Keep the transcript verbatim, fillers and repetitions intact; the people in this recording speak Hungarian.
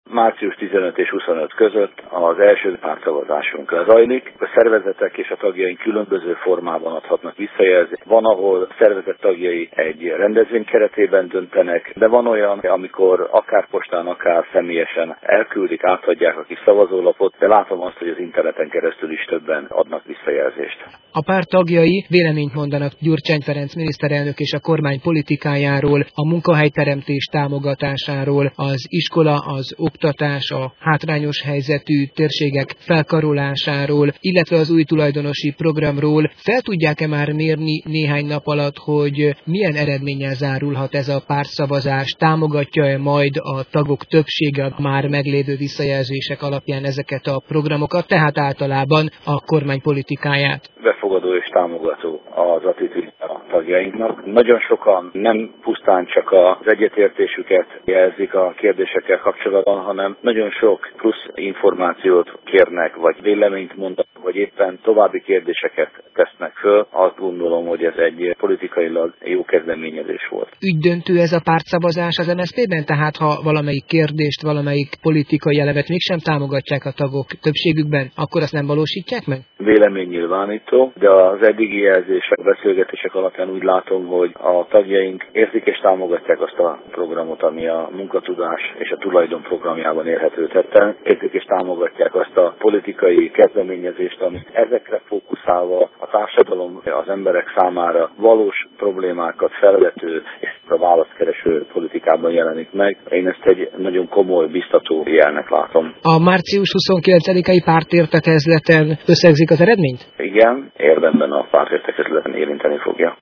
március tizenöt és huszonöt között az első pártszavazásunk lezajlik. A szervezetek és a tagjaink különböző formában adhatnak visszajelzést. Van, ahol szervezet tagjai egy rendezvény keretében döntenek, de van olyan, amikor akár postán, akár személyesen elküldik, átadják a kis szavazólapot, de látom azt, hogy az interneten keresztül is többen adnak visszajelzést. A párt tagjai véleményt mondanak Gyurcsány Ferenc miniszterelnök és a kormány politikájáról, a munkahelyteremtés támogatásáról, az iskola, az oktatás, a hátrányos helyzetű térségek felkarolásáról, illetve az új tulajdonosi programról. Fel tudják-e már mérni néhány nap alatt, hogy milyen eredménnyel zárulhat ez a pártszavazás? Támogatja-e majd a tagok többsége a már meglévő visszajelzések alapján ezeket a programokat, tehát általában a kormány politikáját? Befogadó és támogató az attitűd a tagjainknak. Nagyon sokan nem pusztán csak az egyetértésüket jelzik a kérdésekkel kapcsolatban, hanem nagyon sok plusz információt kérnek, vagy véleményt mondanak, vagy éppen további kérdéseket tesznek föl. Azt gondolom, hogy ez egy politikailag jó kezdeményezés volt. Ügydöntő ez a pártszavazás az em es zé pében, tehát ha valamelyik kérdést, valamelyik politikai elemet mégsem támogatják a tagok többségükben, akkor azt nem valósítják meg? Véleménynyilvánító, de az eddigi jelzések, beszélgetések alapján úgy látom, hogy a tagjaink érzik és támogatják azt a programot, ami a munkatudás és a tulajdon programjában érhető tetten. Érzik és támogatják azt a politikai kezdeményezést, ami ezekre fókuszálva a társadalom, az emberek számára valós problémákat felvető és a válaszkereső politikában jelenik meg. Én ezt egy nagyon komoly, biztató jelnek látom. A március huszonkilencedikai pártértekezleten összegzik az eredményt? Igen, érdemben a pártértekezleten érinteni fogja.